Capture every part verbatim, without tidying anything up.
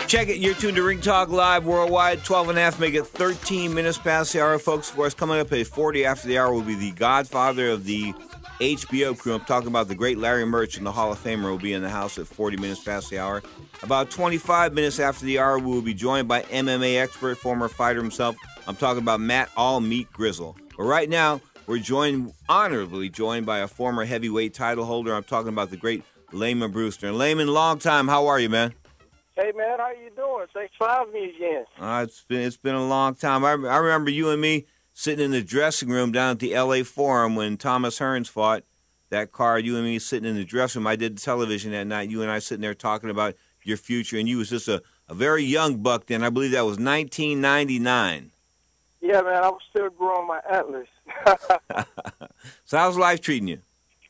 Check it. You're tuned to Ring Talk Live worldwide. twelve and a half, make it thirteen minutes past the hour, folks. For us, coming up at forty after the hour will be the godfather of the H B O crew. I'm talking about the great Larry Merch, and the Hall of Famer will be in the house at forty minutes past the hour. About twenty-five minutes after the hour, we will be joined by M M A expert, former fighter himself. I'm talking about Matt All Meat Grizzle. But right now, we're joined, honorably joined by a former heavyweight title holder. I'm talking about the great Lamon Brewster. And Lamon, long time. How are you, man? Hey, man, how you doing? Thanks for having me again. Uh, it's been it's been a long time. I, I remember you and me sitting in the dressing room down at the L A Forum when Thomas Hearns fought that card. You and me sitting in the dressing room. I did the television that night. You and I sitting there talking about your future, and you was just a, a very young buck then. I believe that was nineteen ninety-nine. Yeah, man, I was still growing my antlers. So how's life treating you?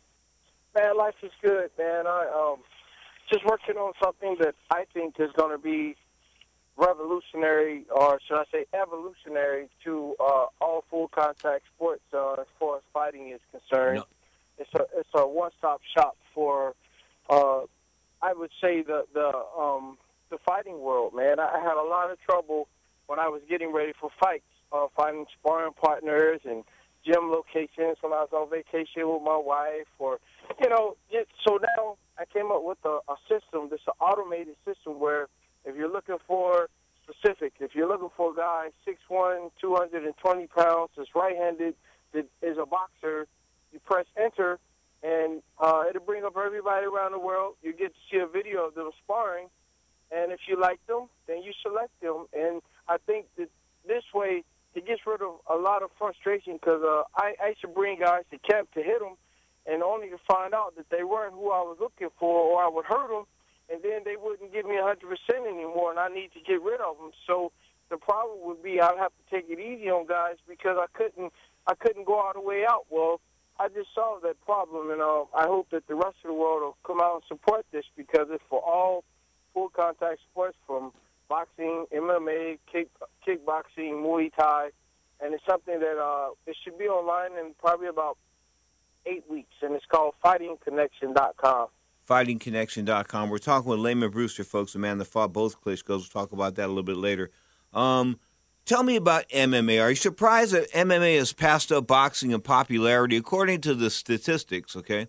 Man, life is good, man. I um. Just working on something that I think is going to be revolutionary, or should I say evolutionary, to uh, all full-contact sports uh, as far as fighting is concerned. No. It's a it's a one-stop shop for, uh, I would say, the the um, the fighting world, man. I had a lot of trouble when I was getting ready for fights, uh, finding sparring partners and gym locations when I was on vacation with my wife, or, you know, just, so now I came up with a, a system, this automated system where if you're looking for specific, if you're looking for a guy six one, two hundred twenty pounds, that's right-handed, that is a boxer, you press enter, and uh, it'll bring up everybody around the world. You get to see a video of them sparring, and if you like them, then you select them. And I think that this way it gets rid of a lot of frustration, because uh, I, I used to bring guys to camp to hit them, and only to find out that they weren't who I was looking for, or I would hurt them, and then they wouldn't give me one hundred percent anymore, and I need to get rid of them. So the problem would be I'd have to take it easy on guys because I couldn't I couldn't go all the way out. Well, I just solved that problem, and uh, I hope that the rest of the world will come out and support this, because it's for all full-contact sports, from boxing, M M A, kick, kickboxing, Muay Thai, and it's something that uh, it should be online in probably about eight weeks, and it's called fighting connection dot com. fighting connection dot com. We're talking with Lamon Brewster, folks, the man that fought both Klitschko's. We'll talk about that a little bit later. Um, tell me about M M A. Are you surprised that M M A has passed up boxing in popularity? According to the statistics, okay,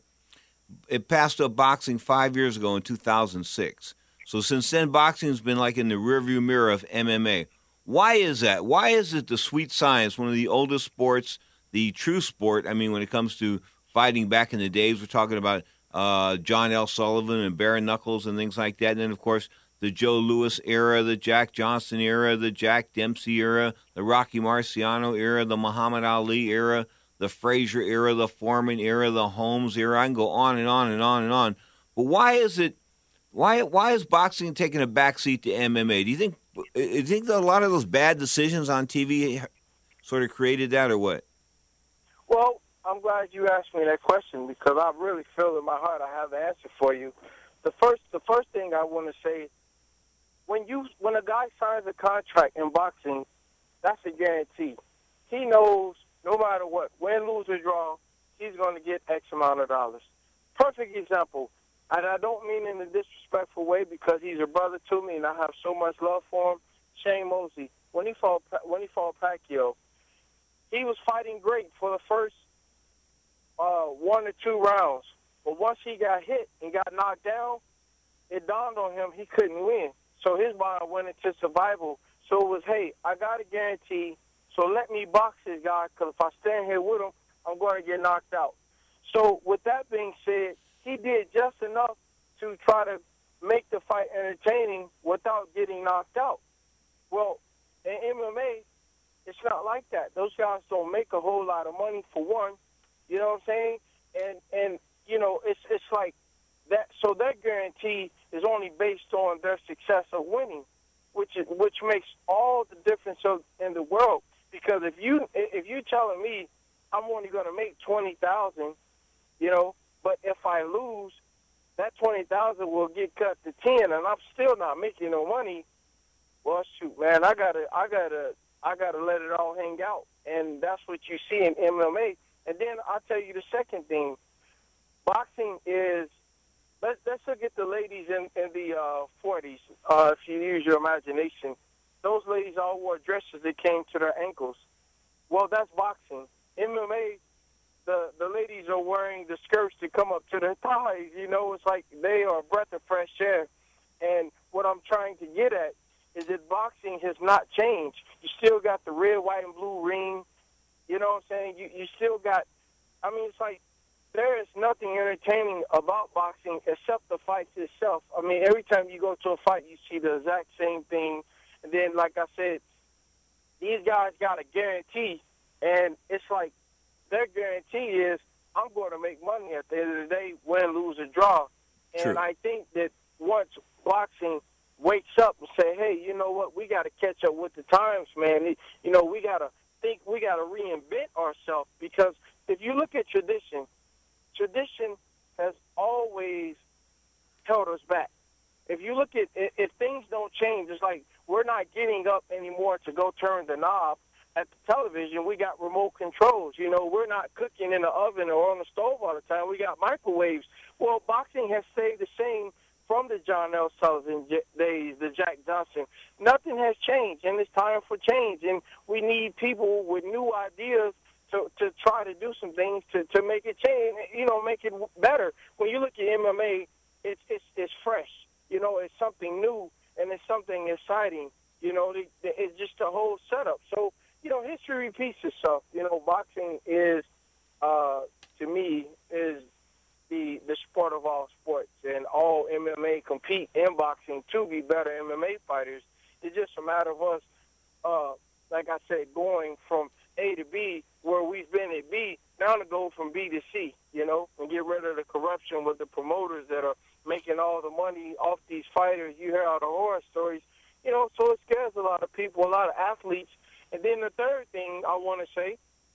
it passed up boxing five years ago in two thousand six. So since then, boxing has been like in the rearview mirror of M M A. Why is that? Why is it the sweet science, one of the oldest sports, the true sport? I mean, when it comes to fighting back in the days, we're talking about uh, John L. Sullivan and Bare Knuckles and things like that. And then, of course, the Joe Louis era, the Jack Johnson era, the Jack Dempsey era, the Rocky Marciano era, the Muhammad Ali era, the Frazier era, the Foreman era, the Holmes era. I can go on and on and on and on. But why is it, why why is boxing taking a backseat to M M A? Do you think, do you think that a lot of those bad decisions on T V sort of created that, or what? Well, I'm glad you asked me that question, because I really feel in my heart I have the answer for you. The first, the first thing I want to say, when you, when a guy signs a contract in boxing, that's a guarantee. He knows no matter what, win, lose, or draw, he's going to get X amount of dollars. Perfect example, and I don't mean in a disrespectful way, because he's a brother to me and I have so much love for him. Shane Mosley, when he fought, when he fought Pacquiao, he was fighting great for the first Uh, one or two rounds. But once he got hit and got knocked down, it dawned on him he couldn't win. So his mind went into survival. So it was, hey, I got a guarantee, so let me box this guy, because if I stand here with him, I'm going to get knocked out. So with that being said, he did just enough to try to make the fight entertaining without getting knocked out. Well, in M M A, it's not like that. Those guys don't make a whole lot of money, for one. You know what I'm saying? And, and you know, it's it's like that. So that guarantee is only based on their success of winning, which is, which makes all the difference of, in the world. Because if you if you're telling me I'm only going to make twenty thousand, you know, but if I lose, that twenty thousand will get cut to ten, and I'm still not making no money. Well, shoot, man, I gotta I gotta I gotta let it all hang out, and that's what you see in M M A. And then I'll tell you the second thing. Boxing is let's let's look at the ladies in in the uh, forties. Uh, if you use your imagination, those ladies all wore dresses that came to their ankles. Well, that's boxing. M M A, the the ladies are wearing the skirts that come up to their thighs. You know, it's like they are a breath of fresh air. And what I'm trying to get at is that boxing has not changed. You still got the red, white, and blue ring. You know what I'm saying? You you still got. I mean, it's like there is nothing entertaining about boxing except the fights itself. I mean, every time you go to a fight, you see the exact same thing. And then, like I said, these guys got a guarantee, and it's like their guarantee is I'm going to make money at the end of the day, win, lose, or draw. And True. I think that once boxing wakes up and say, hey, you know what, we got to catch up with the times, man. You know, we got to think, we got to reinvent ourselves, because if you look at tradition, tradition has always held us back. If you look at, if things don't change, it's like we're not getting up anymore to go turn the knob. At the television, we got remote controls. You know, we're not cooking in the oven or on the stove all the time. We got microwaves. Well, boxing has stayed the same from the John L. Sullivan days, the Jack Johnson. Nothing has changed, and it's time for change. And we need people with new ideas to, to try to do some things to, to make it change, you know, make it better. When you look at M M A, it's, it's, it's fresh. You know, it's something new, and it's something exciting. You know, it's just a whole setup. So, you know, history repeats itself. You know, boxing is, uh, to me, is the the sport of all sports, and all M M A compete in boxing to be better M M A fighters. It's just a matter of us, uh, like I said, going from A to B, where we've been at B, now to go from B to C, you know, and get rid of the corruption with the promoters that are making all the money off these fighters. You hear all the horror stories, you know, so it scares a lot of people, a lot of athletes. And then the third thing I want to say,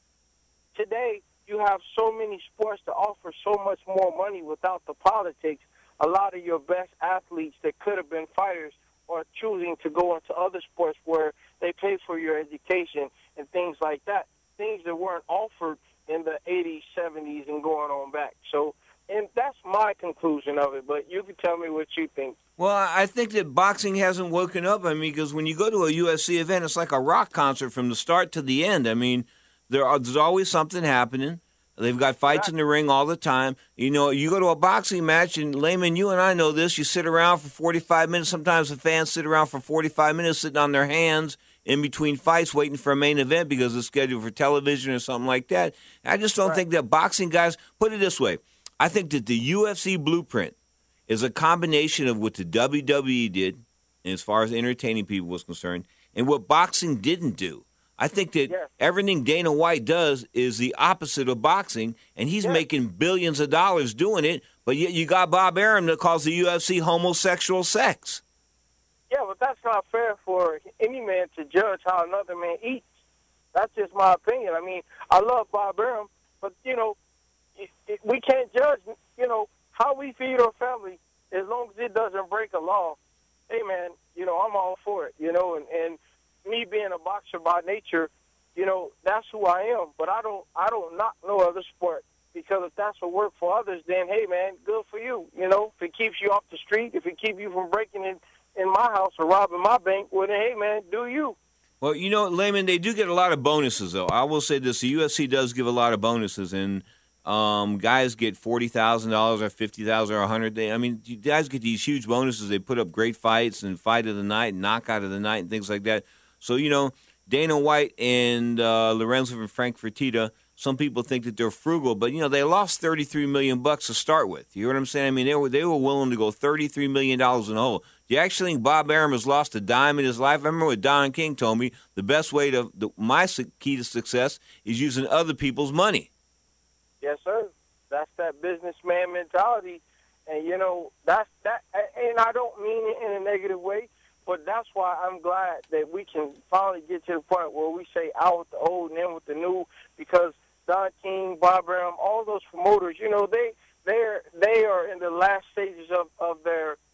today you have so many sports to offer so much more money without the politics. A lot of your best athletes that could have been fighters are choosing to go into other sports where they pay for your education and things like that, things that weren't offered in the eighties, seventies, and going on back. So, and that's my conclusion of it, but you can tell me what you think. Well, I think that boxing hasn't woken up. I mean, because when you go to a U F C event, it's like a rock concert from the start to the end. I mean, there are, there's always something happening. They've got fights in the ring all the time. You know, you go to a boxing match, and Layman, you and I know this, you sit around for forty-five minutes. Sometimes the fans sit around for forty-five minutes sitting on their hands in between fights waiting for a main event because it's scheduled for television or something like that. I just don't right. think that boxing guys, put it this way, I think that the U F C blueprint is a combination of what the W W E did, as far as entertaining people was concerned, and what boxing didn't do. I think that yes. everything Dana White does is the opposite of boxing, and he's yes. making billions of dollars doing it, but yet you got Bob Arum that calls the U F C homosexual sex. Yeah, but that's not fair for any man to judge how another man eats. That's just my opinion. I mean, I love Bob Arum, but, you know, it, it, we can't judge, you know, how we feed our family as long as it doesn't break a law. Hey, man, you know, I'm all for it, you know, and, and me being a boxer by nature, you know, that's who I am. But I don't I don't knock no other sport, because if that's what works for others, then, hey, man, good for you. You know, if it keeps you off the street, if it keeps you from breaking in, in my house or robbing my bank, well, then, hey, man, do you. Well, you know, Layman, they do get a lot of bonuses, though. I will say this. The U F C does give a lot of bonuses, and um, guys get forty thousand dollars or fifty thousand dollars or one hundred thousand dollars. I mean, you guys get these huge bonuses. They put up great fights and fight of the night and knockout of the night and things like that. So, you know, Dana White and uh, Lorenzo and Frank Fertitta, some people think that they're frugal, but, you know, they lost thirty-three million dollars bucks to start with. You know what I'm saying? I mean, they were they were willing to go thirty-three million dollars in the hole. Do you actually think Bob Arum has lost a dime in his life? I remember what Don King told me, the best way to, the, my key to success is using other people's money. Yes, sir. That's that businessman mentality. And, you know, that's that. And I don't mean it in a negative way, but that's why I'm glad that we can finally get to the point where we say out with the old and in with the new, because Don King, Bob Arum, all those promoters, you know, they they're they are in the last stages of, of their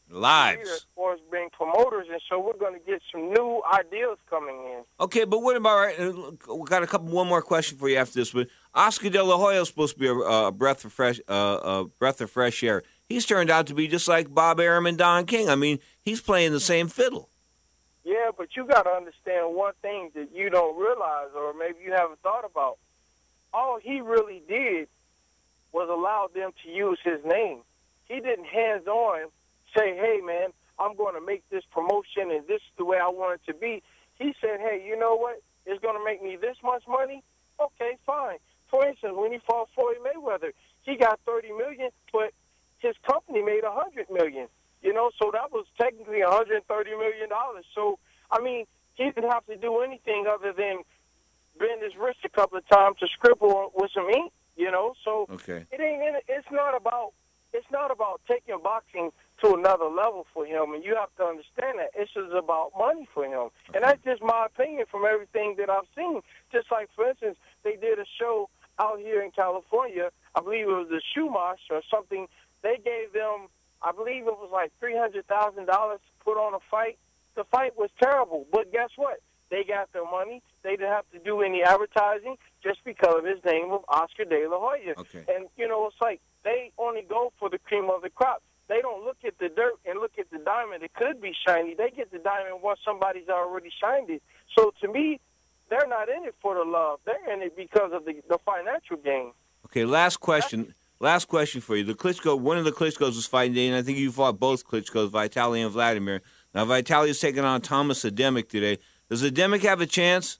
Lives. As far as being promoters, and so we're going to get some new ideas coming in. Okay, but what about, right, we got a couple, one more question for you after this, but Oscar De La Hoya is supposed to be a, a breath of fresh uh, a breath of fresh air. He's turned out to be just like Bob Arum and Don King. I mean, he's playing the same fiddle. Yeah, but you got to understand one thing that you don't realize, or maybe you haven't thought about. All he really did was allow them to use his name. He didn't hands-on say, hey, man, I'm going to make this promotion and this is the way I want it to be. He said, hey, you know what? It's going to make me this much money? Okay, fine. For instance, when he fought Floyd Mayweather, he got thirty million dollars, but his company made one hundred million dollars, you know, so that was technically one hundred thirty million dollars. So, I mean, he didn't have to do anything other than bend his wrist a couple of times to scribble with some ink, you know. So okay. it ain't. It's not about. It's not about taking boxing to another level for him, and you have to understand that. It's just about money for him. Okay. And that's just my opinion from everything that I've seen. Just like, for instance, they did a show out here in California. I believe it was the Shumash or something. They gave them, I believe it was like three hundred thousand dollars to put on a fight. The fight was terrible, but guess what? They got their money. They didn't have to do any advertising just because of his name of Oscar De La Hoya. Okay. And, you know, it's like they only go for the cream of the crop. They don't look at the dirt and look at the diamond. It could be shiny. They get the diamond once somebody's already shined it. So to me, they're not in it for the love. They're in it because of the, the financial gain. Okay, last question. Last question for you. The Klitschko, one of the Klitschkos was fighting today, and I think you fought both Klitschkos, Vitaly and Vladimir. Now, Vitaly is taking on Thomas Ademic today. Does Ademic have a chance?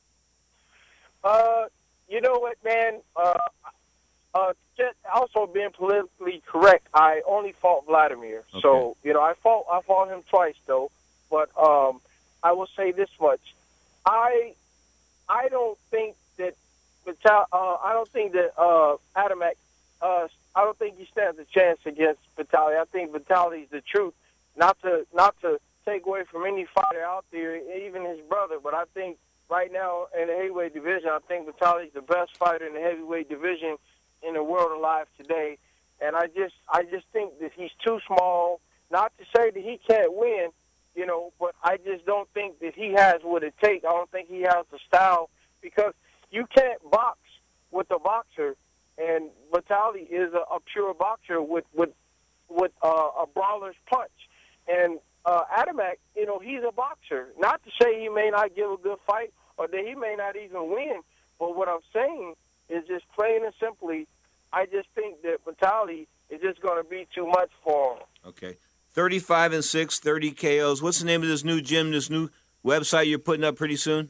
Uh, you know what, man? Uh, uh, just also being politically correct, I only fought Vladimir. Okay. So, you know, I fought I fought him twice, though. But um, I will say this much. I I don't think that Vital, uh, I don't think that uh, Ademic, uh, I don't think he stands a chance against Vitaly. I think Vitaly's the truth. Not to not to take away from any fighter out there, even his brother, but I think right now in the heavyweight division, I think Vitaly's the best fighter in the heavyweight division in the world alive today. And I just I just think that he's too small. Not to say that he can't win, you know, but I just don't think that he has what it takes. I don't think he has the style, because you can't box with a boxer, and Vitaly is a, a pure boxer with with with uh, a brawler's punch. And uh, Ademic, you know, he's a boxer. Not to say he may not give a good fight or that he may not even win, but what I'm saying is just plain and simply, I just think that Vitaly is just going to be too much for him. Okay. thirty-five and six, thirty K Os. What's the name of this new gym, this new website you're putting up pretty soon?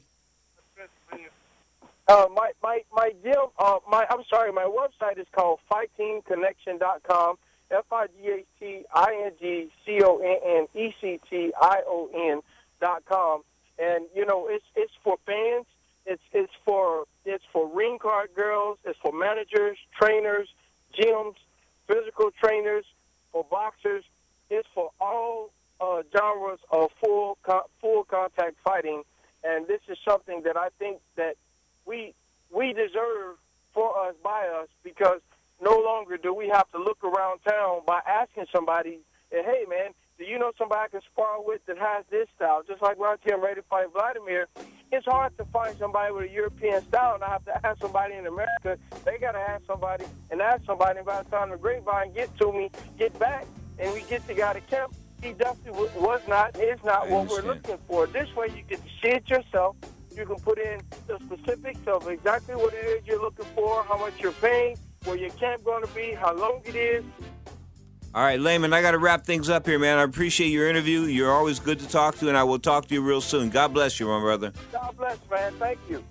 Uh, my my my gym, uh, my I'm sorry, my website is called fight team connection dot com. F I G H T I N G C O N N E C T I O N dot com. And you know, it's it's for fans. It's it's for it's for ring card girls. It's for managers, trainers, gyms, physical trainers, for boxers. It's for all uh, genres of full co- full contact fighting. And this is something that I think that we we deserve for us, by us, because no longer do we have to look around town by asking somebody, hey, man, do you know somebody I can spar with that has this style? Just like when I came ready to fight Vladimir, it's hard to find somebody with a European style, and I have to ask somebody in America. They got to ask somebody and ask somebody, and by the time the grapevine get to me, get back, and we get the guy to camp, he definitely was not, is not what we're looking for. This way you get to see it yourself. You can put in the specifics of exactly what it is you're looking for, how much you're paying, where your camp going to be, how long it is. All right, Layman, I got to wrap things up here, man. I appreciate your interview. You're always good to talk to, and I will talk to you real soon. God bless you, my brother. God bless, man. Thank you.